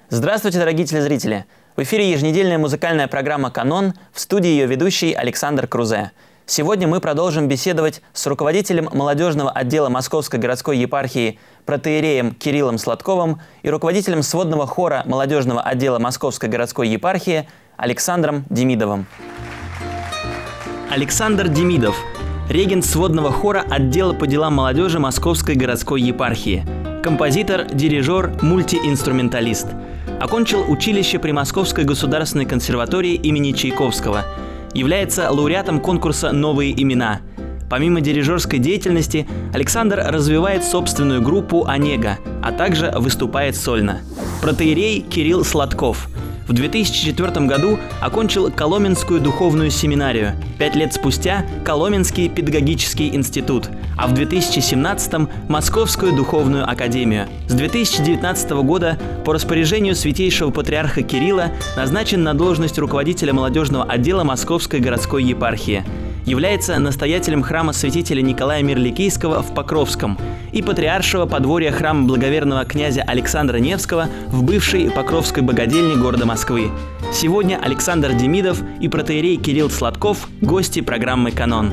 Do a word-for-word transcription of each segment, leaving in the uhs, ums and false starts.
Здравствуйте, дорогие телезрители! В эфире еженедельная музыкальная программа «Канон», в студии ее ведущий Александр Крузе. Сегодня мы продолжим беседовать с руководителем молодежного отдела Московской городской епархии протоиереем Кириллом Сладковым и руководителем сводного хора молодежного отдела Московской городской епархии Александром Демидовым. Александр Демидов – регент сводного хора отдела по делам молодежи Московской городской епархии, композитор, дирижер, мультиинструменталист. Окончил училище при Московской государственной консерватории имени Чайковского. Является лауреатом конкурса «Новые имена». Помимо дирижерской деятельности, Александр развивает собственную группу «Онега», а также выступает сольно. Протоиерей Кирилл Сладков. В две тысячи четвёртом году окончил Коломенскую духовную семинарию, пять лет спустя – Коломенский педагогический институт, а в две тысячи семнадцатом – Московскую духовную академию. С две тысячи девятнадцатого года по распоряжению святейшего патриарха Кирилла назначен на должность руководителя молодежного отдела Московской городской епархии. Является настоятелем храма святителя Николая Мирликийского в Покровском и патриаршего подворья храма благоверного князя Александра Невского в бывшей Покровской богадельне города Москвы. Сегодня Александр Демидов и протоиерей Кирилл Сладков – гости программы «Канон».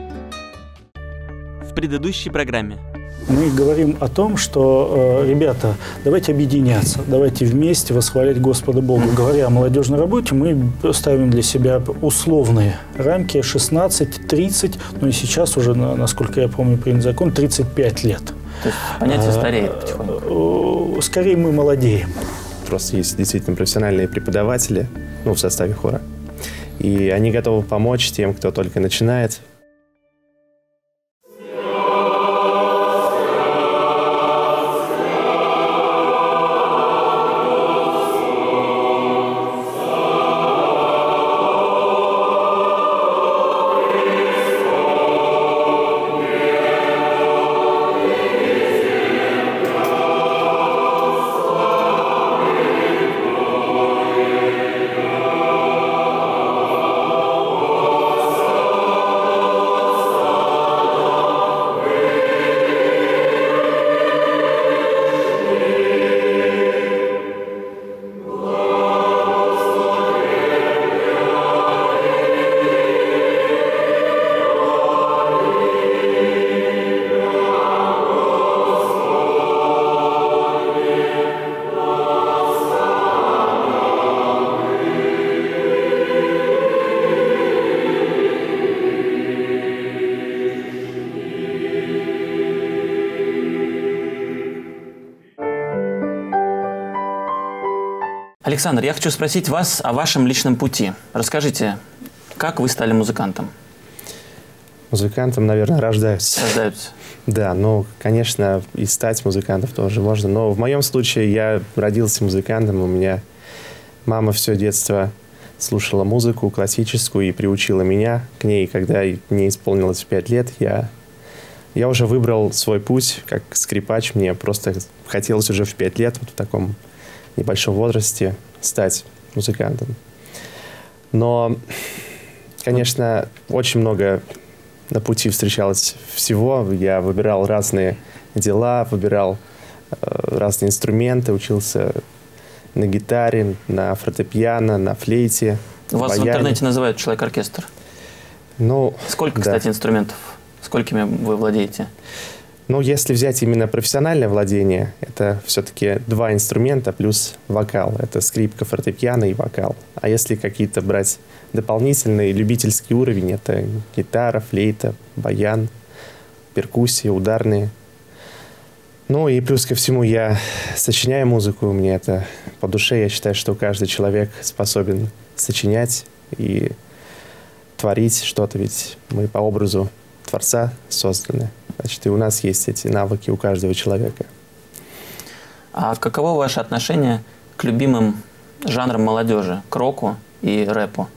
В предыдущей программе мы говорим о том, что, э, ребята, давайте объединяться, давайте вместе восхвалять Господа Бога. Говоря о молодежной работе, мы ставим для себя условные рамки шестнадцать-тридцать, ну и сейчас уже, насколько я помню, принят закон, тридцать пять лет. То есть понятие стареет потихоньку? Скорее мы молодеем. Просто есть действительно профессиональные преподаватели, ну, в составе хора, и они готовы помочь тем, кто только начинает. Александр, я хочу спросить вас о вашем личном пути. Расскажите, как вы стали музыкантом? Музыкантом, наверное, рождаются. Рождаются. Да, ну, конечно, и стать музыкантом тоже можно. Но в моем случае я родился музыкантом. У меня мама все детство слушала музыку классическую и приучила меня к ней. Когда мне исполнилось пять лет, я, я уже выбрал свой путь как скрипач. Мне просто хотелось уже в пять лет, вот в таком небольшом возрасте, стать музыкантом. Но, конечно, очень много на пути встречалось всего. Я выбирал разные дела, выбирал э, разные инструменты, учился на гитаре, на фортепиано, на флейте. Вас баяне. В интернете называют человек-оркестр. Ну, Сколько, да. кстати, инструментов? Сколькими вы владеете? Ну, если взять именно профессиональное владение, это все-таки два инструмента плюс вокал. Это скрипка, фортепиано и вокал. А если какие-то брать дополнительный любительский уровень, это гитара, флейта, баян, перкуссия, ударные. Ну и плюс ко всему я сочиняю музыку, мне это по душе. Я считаю, что каждый человек способен сочинять и творить что-то, ведь мы по образу Творца созданы. Значит, и у нас есть эти навыки у каждого человека. А каково ваше отношение к любимым жанрам молодежи, к року и рэпу?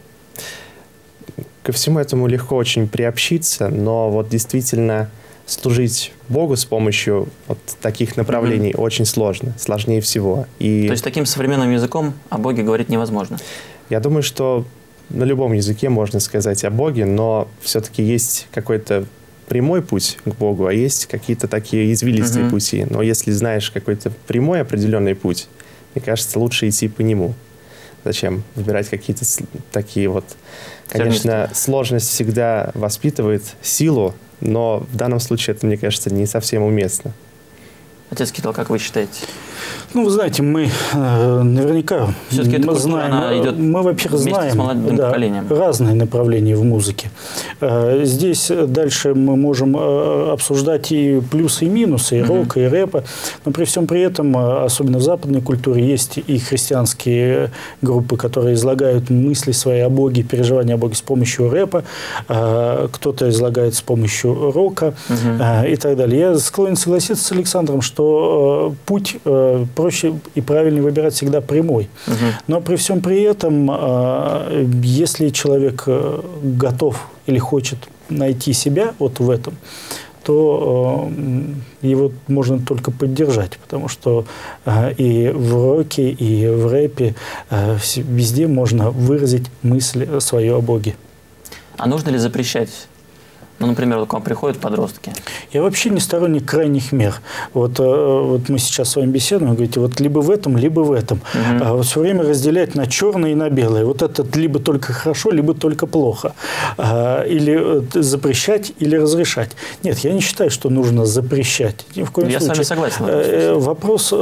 Ко всему этому легко очень приобщиться, но вот действительно служить Богу с помощью вот таких направлений mm-hmm. очень сложно, сложнее всего. И то есть таким современным языком о Боге говорить невозможно? Я думаю, что на любом языке можно сказать о Боге, но все-таки есть какой-то прямой путь к Богу, а есть какие-то такие извилистые mm-hmm. пути. Но если знаешь какой-то прямой определенный путь, мне кажется, лучше идти по нему. Зачем выбирать какие-то такие вот... Конечно, сложность всегда воспитывает силу, но в данном случае это, мне кажется, не совсем уместно. Отец Китл, как вы считаете? Ну, вы знаете, мы э, наверняка Все-таки эта мы культура, знаем, она идет мы, во-первых, знаем да, разные направления в музыке. Э, здесь дальше мы можем э, обсуждать и плюсы, и минусы, и рока, mm-hmm. и рэпа. Но при всем при этом, особенно в западной культуре, есть и христианские группы, которые излагают мысли свои о Боге, переживания о Боге с помощью рэпа. Э, кто-то излагает с помощью рока mm-hmm. э, и так далее. Я склонен согласиться с Александром, что э, путь э, проще и правильнее выбирать всегда прямой. Угу. Но при всем при этом, э, если человек готов или хочет найти себя вот в этом, то э, его можно только поддержать, потому что э, и в роке, и в рэпе э, везде можно выразить мысль свою о Боге. А нужно ли запрещать? Ну, например, вот к вам приходят подростки. Я вообще не сторонник крайних мер. Вот, вот мы сейчас с вами беседуем, вы говорите, вот либо в этом, либо в этом. Угу. А вот все время разделять на черное и на белое. Вот это либо только хорошо, либо только плохо. А, или запрещать, или разрешать. Нет, я не считаю, что нужно запрещать. Ни в коем я случае. с вами согласен. А, вопрос,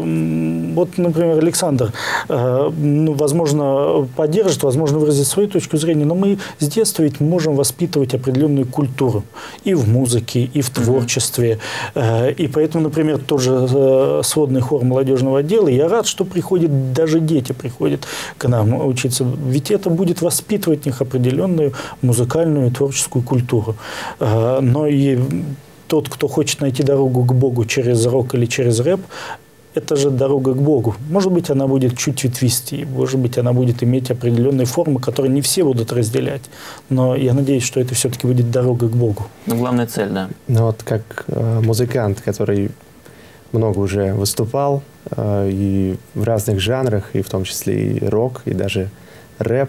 вот, например, Александр, ну, возможно, поддержит, возможно, выразит свою точку зрения, но мы с детства ведь можем воспитывать определенную культуру. И в музыке, и в творчестве. Mm-hmm. И поэтому, например, тот же сводный хор молодежного отдела, я рад, что приходят, даже дети приходят к нам учиться. Ведь это будет воспитывать в них определенную музыкальную и творческую культуру. Но и тот, кто хочет найти дорогу к Богу через рок или через рэп, это же дорога к Богу. Может быть, она будет чуть ветвистее, может быть, она будет иметь определенные формы, которые не все будут разделять. Но я надеюсь, что это все-таки будет дорога к Богу. Ну, главная цель, да. Ну, вот как э, музыкант, который много уже выступал, э, и в разных жанрах, и в том числе и рок, и даже рэп,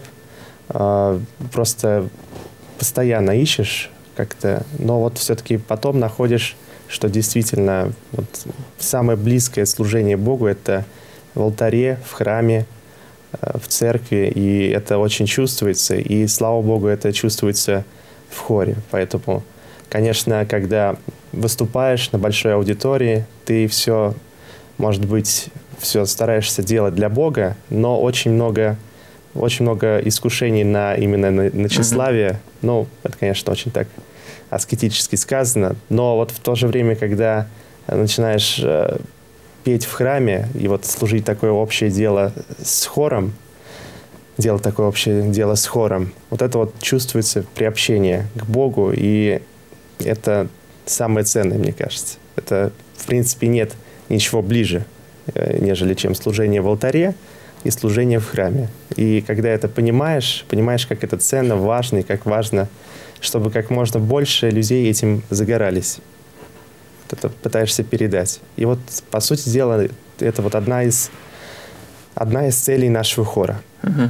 э, просто постоянно ищешь как-то, но вот все-таки потом находишь, что действительно вот, самое близкое служение Богу – это в алтаре, в храме, в церкви, и это очень чувствуется, и, слава Богу, это чувствуется в хоре. Поэтому, конечно, когда выступаешь на большой аудитории, ты все, может быть, все стараешься делать для Бога, но очень много, очень много искушений на, именно на, на тщеславие. Mm-hmm. Ну, это, конечно, очень так аскетически сказано, но вот в то же время, когда начинаешь э, петь в храме и вот служить такое общее дело с хором, делать такое общее дело с хором, вот это вот чувствуется приобщение к Богу, и это самое ценное, мне кажется. Это, в принципе, нет ничего ближе, э, нежели чем служение в алтаре и служение в храме. И когда это понимаешь, понимаешь, как это ценно, важно, и как важно, чтобы как можно больше людей этим загорались. Вот это пытаешься передать. И вот, по сути дела, это вот одна из, одна из целей нашего хора. Угу.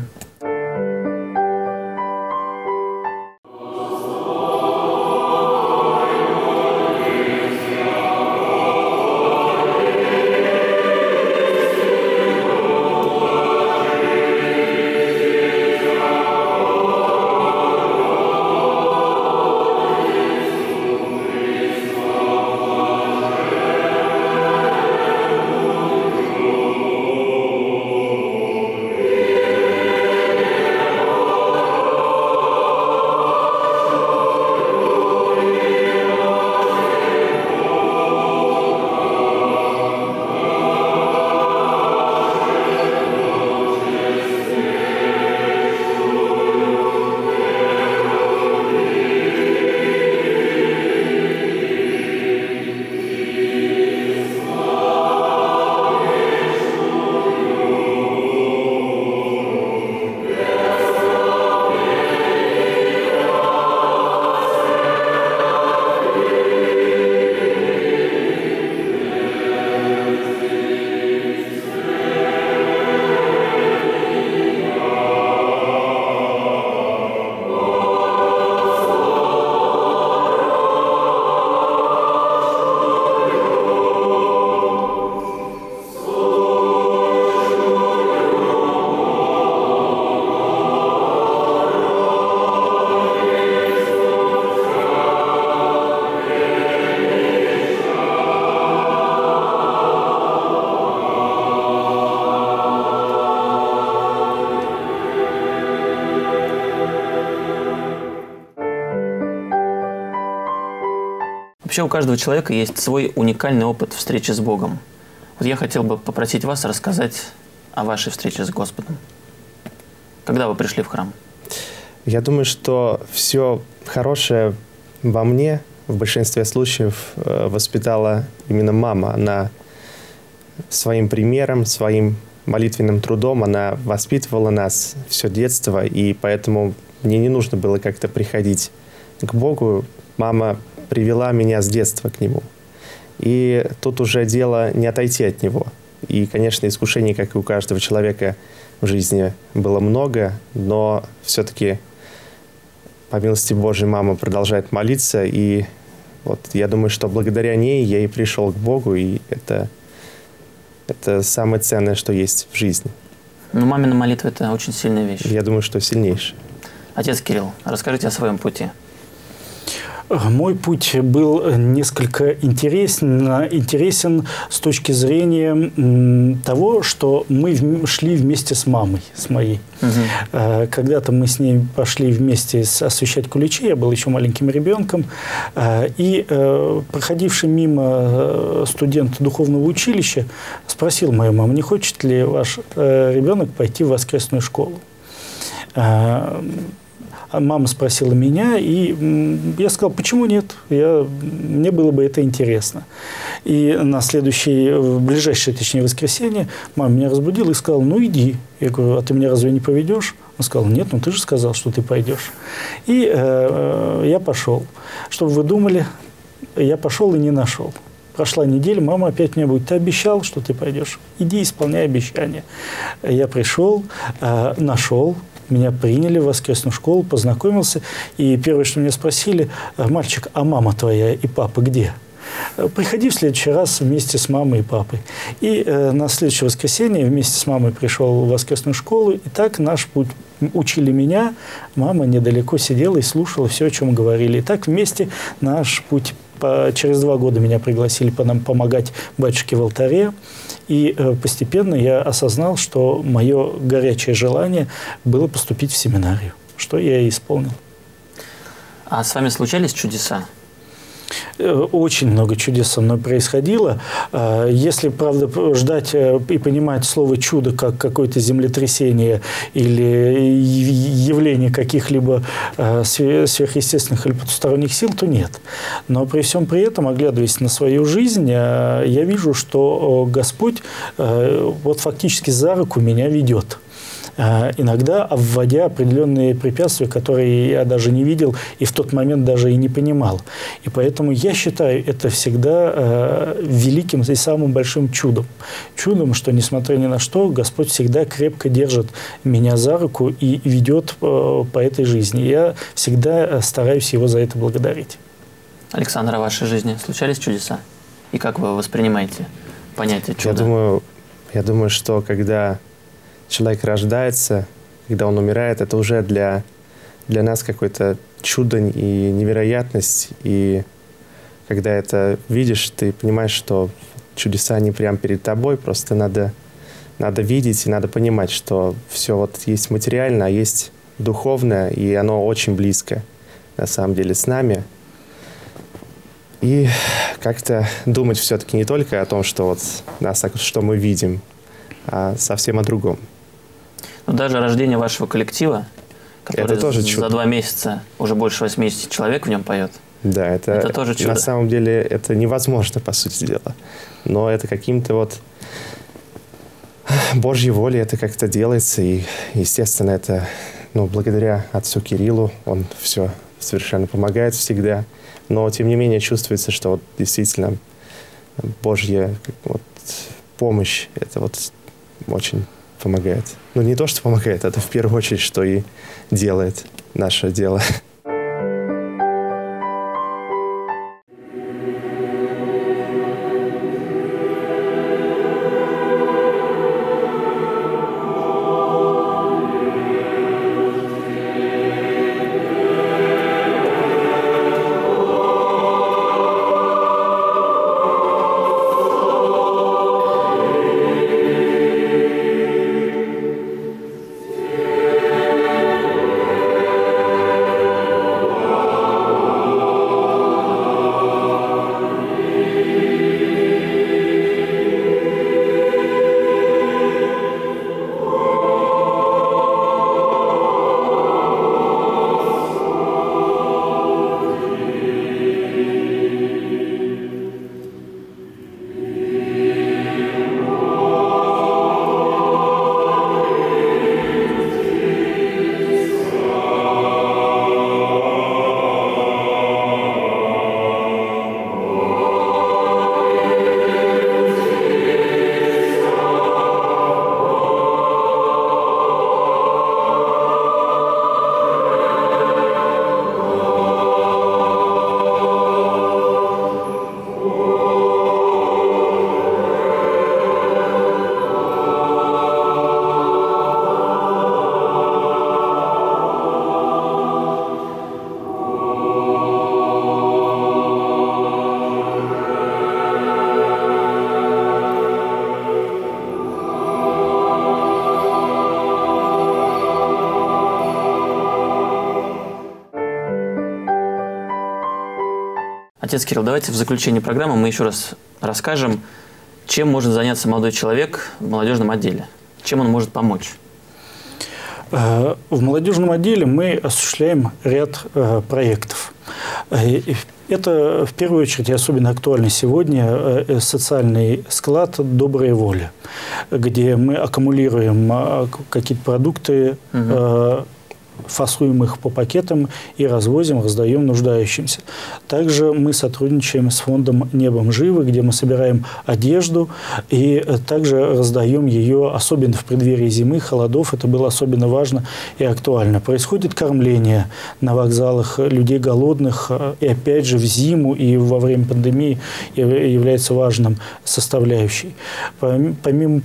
Вообще у каждого человека есть свой уникальный опыт встречи с Богом. Вот я хотел бы попросить вас рассказать о вашей встрече с Господом. Когда вы пришли в храм? Я думаю, что все хорошее во мне в большинстве случаев воспитала именно мама. Она своим примером, своим молитвенным трудом, она воспитывала нас все детство, и поэтому мне не нужно было как-то приходить к Богу. Мама привела меня с детства к Нему. И тут уже дело не отойти от Него. И, конечно, искушений, как и у каждого человека в жизни, было много, но все-таки, по милости Божией, мама продолжает молиться, и вот я думаю, что благодаря ней я и пришел к Богу, и это, это самое ценное, что есть в жизни. Ну, мамина молитва – это очень сильная вещь. Я думаю, что сильнейшая. Отец Кирилл, расскажите о своем пути. Мой путь был несколько интересен, интересен с точки зрения того, что мы шли вместе с мамой, с моей. Угу. Когда-то мы с ней пошли вместе освещать куличи, я был еще маленьким ребенком, и проходивший мимо студент духовного училища спросил мою маму, не хочет ли ваш ребенок пойти в воскресную школу. Мама спросила меня, и я сказал, почему нет? Я, мне было бы это интересно. И на следующее, в ближайшее, точнее, воскресенье мама меня разбудила и сказала, ну иди. Я говорю, а ты меня разве не поведешь? Он сказал, нет, ну ты же сказал, что ты пойдешь. И э, я пошел. Что вы думали? Я пошел и не нашел. Прошла неделя, мама опять мне будет, ты обещал, что ты пойдешь? Иди, исполняй обещание. Я пришел, э, нашел. Меня приняли в воскресную школу, познакомился. И первое, что меня спросили, мальчик, а мама твоя и папа где? Приходи в следующий раз вместе с мамой и папой. И э, на следующее воскресенье вместе с мамой пришел в воскресную школу. И так наш путь. Учили меня, мама недалеко сидела и слушала все, о чем говорили. И так вместе наш путь. По, через два года меня пригласили по нам помогать батюшке в алтаре. И э, постепенно я осознал, что мое горячее желание было поступить в семинарию, что я и исполнил. А с вами случались чудеса? Очень много чудес со мной происходило. Если, правда, ждать и понимать слово «чудо» как какое-то землетрясение или явление каких-либо сверхъестественных или потусторонних сил, то нет. Но при всем при этом, оглядываясь на свою жизнь, я вижу, что Господь вот фактически за руку меня ведет. Иногда обводя определенные препятствия, которые я даже не видел и в тот момент даже и не понимал. И поэтому я считаю это всегда э, великим и самым большим чудом. Чудом, что, несмотря ни на что, Господь всегда крепко держит меня за руку и ведет э, по этой жизни. Я всегда стараюсь Его за это благодарить. Александр, а в вашей жизни случались чудеса? И как вы воспринимаете понятие чуда? Я думаю, я думаю, что когда человек рождается, когда он умирает, это уже для, для нас какое-то чудо и невероятность. И когда это видишь, ты понимаешь, что чудеса не прямо перед тобой, просто надо, надо видеть и надо понимать, что все вот есть материально, а есть духовное, и оно очень близко, на самом деле, с нами. И как-то думать все-таки не только о том, что, вот, нас, что мы видим, а совсем о другом. Но даже рождение вашего коллектива, который это тоже за чудо. два месяца уже больше восьмидесяти человек в нем поет. Да, это, это тоже чудо. На самом деле это невозможно, по сути дела. Но это каким-то вот Божьей волей это как-то делается. И, естественно, это ну, благодаря отцу Кириллу. Он все совершенно помогает всегда. Но, тем не менее, чувствуется, что вот действительно Божья вот, помощь, это вот очень помогает. Ну, не то, что помогает, это в первую очередь, что и делает наше дело. Отец Кирилл, давайте в заключении программы мы еще раз расскажем, чем может заняться молодой человек в молодежном отделе, чем он может помочь. В молодежном отделе мы осуществляем ряд проектов. Это, в первую очередь, и особенно актуально сегодня, социальный склад «Добрая воля», где мы аккумулируем какие-то продукты, угу. фасуем их по пакетам и развозим, раздаем нуждающимся. Также мы сотрудничаем с фондом «Небом живы», где мы собираем одежду и также раздаем ее, особенно в преддверии зимы, холодов. Это было особенно важно и актуально. Происходит кормление на вокзалах людей голодных, и опять же в зиму и во время пандемии является важным составляющей. Помимо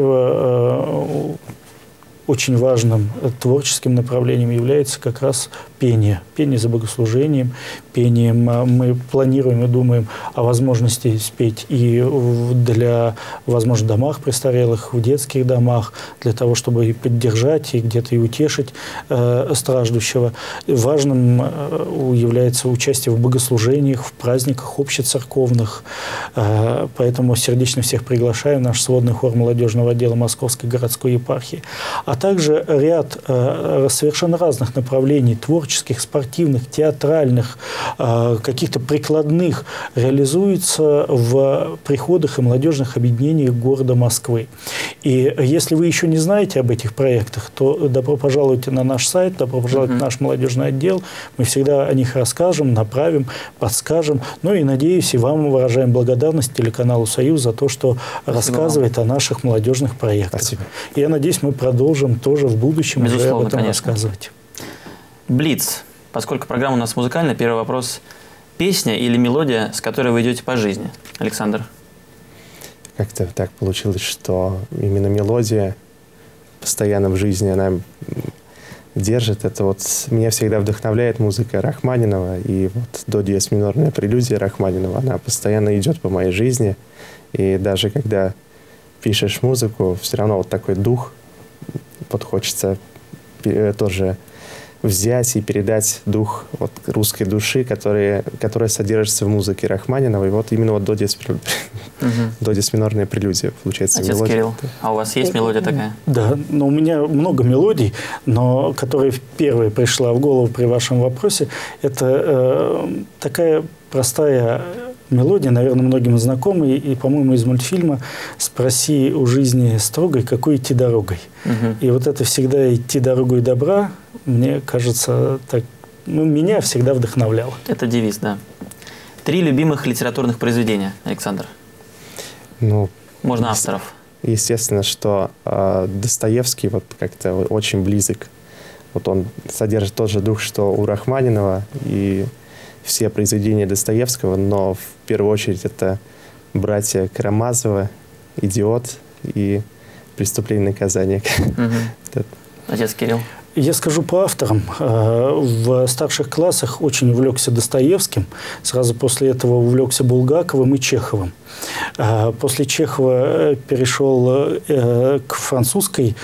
прочего, очень важным творческим направлением является как раз пение. Пение за богослужением, пением. Мы планируем и думаем о возможности спеть и для, возможно, домах престарелых, в детских домах, для того, чтобы и поддержать, и где-то и утешить э, страждущего. Важным э, является участие в богослужениях, в праздниках общецерковных. Э, поэтому сердечно всех приглашаем в наш сводный хор молодежного отдела Московской городской епархии. А также ряд э, совершенно разных направлений, творческих, спортивных, театральных, э, каких-то прикладных, реализуется в приходах и молодежных объединениях города Москвы. И если вы еще не знаете об этих проектах, то добро пожалуйте на наш сайт, добро пожаловать mm-hmm. в наш молодежный отдел. Мы всегда о них расскажем, направим, подскажем. Ну и, надеюсь, и вам выражаем благодарность телеканалу «Союз» за то, что Спасибо рассказывает вам. О наших молодежных проектах. Спасибо. И я надеюсь, мы продолжим тоже в будущем уже об этом конечно. Рассказывать. Блиц. Поскольку программа у нас музыкальная, первый вопрос. Песня или мелодия, с которой вы идете по жизни? Александр. Как-то так получилось, что именно мелодия постоянно в жизни, она держит. Это вот меня всегда вдохновляет музыка Рахманинова. И вот до диез минорная прелюдия Рахманинова, она постоянно идет по моей жизни. И даже когда пишешь музыку, все равно вот такой дух вот хочется тоже взять и передать дух вот русской души, которая, которая содержится в музыке Рахманинова. И вот именно вот до диез, угу. до диез минорная прелюдия получается. Отец мелодия. Кирилл, а у вас есть мелодия такая? Да, но у меня много мелодий, но которая первая пришла в голову при вашем вопросе, это э, такая простая мелодия, наверное, многим знакомая, и, по-моему, из мультфильма «Спроси у жизни строгой, какой идти дорогой». Угу. И вот это всегда идти дорогой добра, мне кажется, так, ну, меня всегда вдохновляло. Это девиз, да. Три любимых литературных произведения, Александр. Ну, можно авторов. Естественно, что э, Достоевский вот как-то очень близок. Вот он содержит тот же дух, что у Рахманинова, и все произведения Достоевского, но в первую очередь это братья Карамазовы, «Идиот» и «Преступление и наказание». Угу. Отец Кирилл. Я скажу по авторам. В старших классах очень увлекся Достоевским. Сразу после этого увлекся Булгаковым и Чеховым. После Чехова перешел к французской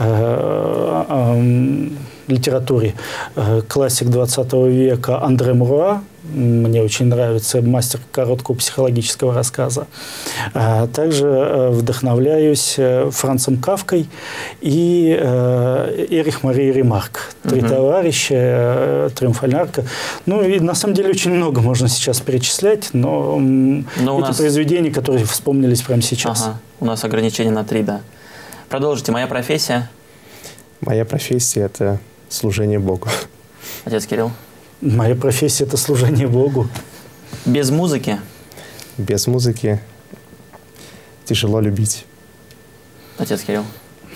литературе. Классик двадцатого века Андре Муруа. Мне очень нравится, мастер короткого психологического рассказа. Также вдохновляюсь Францем Кафкой и Эрих Марией Ремарк. «Три угу. товарища», «Триумфальная арка». Ну и на самом деле очень много можно сейчас перечислять, но, но эти нас... произведения, которые вспомнились прямо сейчас. Ага. У нас ограничение на три, да. Продолжите. Моя профессия? Моя профессия – это служение Богу. Отец Кирилл? Моя профессия – это служение Богу. Без музыки? Без музыки тяжело любить. Отец Кирилл?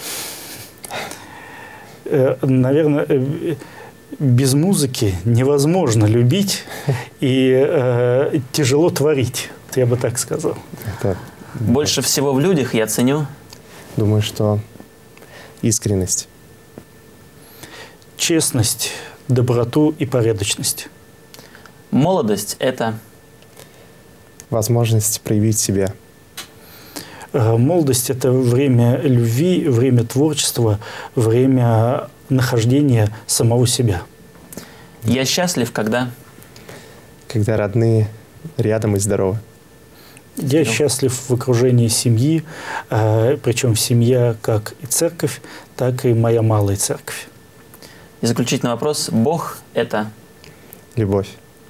Наверное, без музыки невозможно любить и э, тяжело творить. Я бы так сказал. Это... Больше всего в людях я ценю? Думаю, что искренность. Честность, доброту и порядочность. Молодость – это? Возможность проявить себя. Молодость – это время любви, время творчества, время нахождения самого себя. Я счастлив, когда? Когда родные рядом и здоровы. Я счастлив в окружении семьи, причем семья как и церковь, так и моя малая церковь. И заключительный вопрос. Бог – это? Любовь.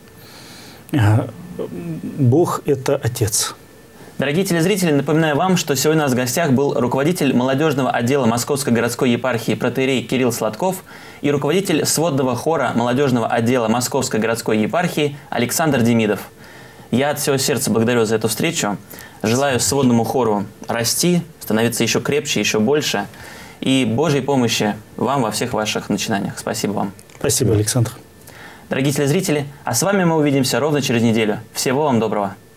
Бог – это Отец. Дорогие телезрители, напоминаю вам, что сегодня у нас в гостях был руководитель молодежного отдела Московской городской епархии протоиерей Кирилл Сладков и руководитель сводного хора молодежного отдела Московской городской епархии Александр Демидов. Я от всего сердца благодарю за эту встречу. Желаю сводному хору расти, становиться еще крепче, еще больше. И Божьей помощи вам во всех ваших начинаниях. Спасибо вам. Спасибо, Александр. Дорогие телезрители, а с вами мы увидимся ровно через неделю. Всего вам доброго.